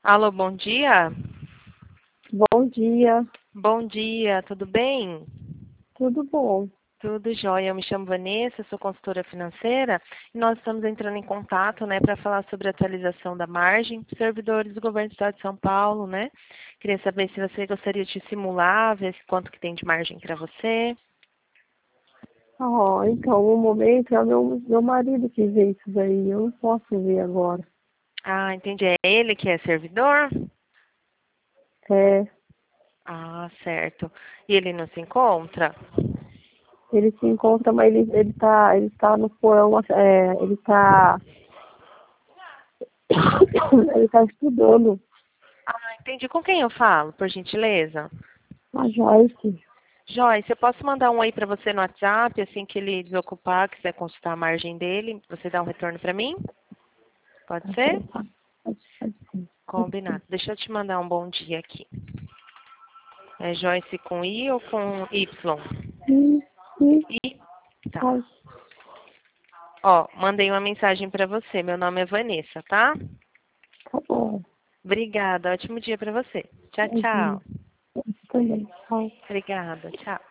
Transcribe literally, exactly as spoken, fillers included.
Alô, bom dia? Bom dia, Bom dia, tudo bem? tudo bom? Tudo jóia. Eu me chamo Vanessa, sou consultora financeira e nós estamos entrando em contato, né, para falar sobre a atualização da margem dos servidores do governo do estado de São Paulo, né? Queria saber se você gostaria de simular, ver se quanto que tem de margem para você. Ah, então, no momento é o meu, meu marido que vê isso daí, eu não posso ver agora. Ah, entendi. É ele que é servidor? É, Ah, certo. E ele não se encontra? ele se encontra, mas ele, ele tá, ele tá no porão, é, ele tá, ele tá estudando Ah, entendi. Com quem eu falo, por gentileza? a Joyce. Joyce, eu posso mandar um oi para você no WhatsApp, assim que ele desocupar, quiser consultar a margem dele, você dá um retorno para mim? Pode Tá ser? bom, tá? Pode, pode ser, pode ser. Combinado. Deixa eu te mandar um bom dia aqui. É Joyce com I ou com Y? Sim, sim, I? Tá. pode, Ó, mandei uma mensagem para você. Meu nome é Vanessa, tá? tá bom. Obrigada. Ótimo dia para você. Tchau, Bom dia. tchau. Você também, tchau. Obrigada. Tchau.